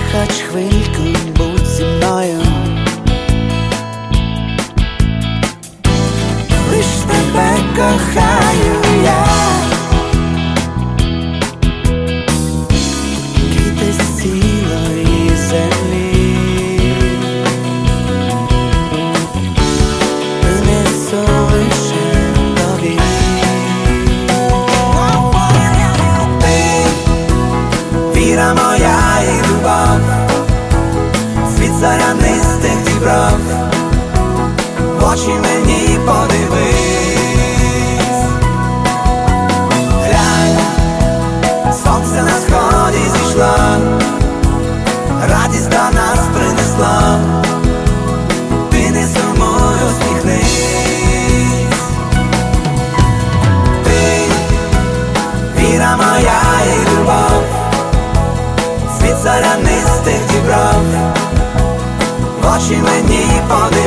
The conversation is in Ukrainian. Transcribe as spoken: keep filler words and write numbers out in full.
хоч хвильку будь зі мною, лиш тебе кохаю я. Квіти з цілої землі принесу лише тобі. Ти, віра моя і любов, світ зорянистих дібров, в очі мені подивись. Глянь, сонце на сході зійшло, радість до нас принесло. Ти не сумуй, усміхнись. Ти, віра моя і любов, світ зорянистих дібров, в очі мені подивись.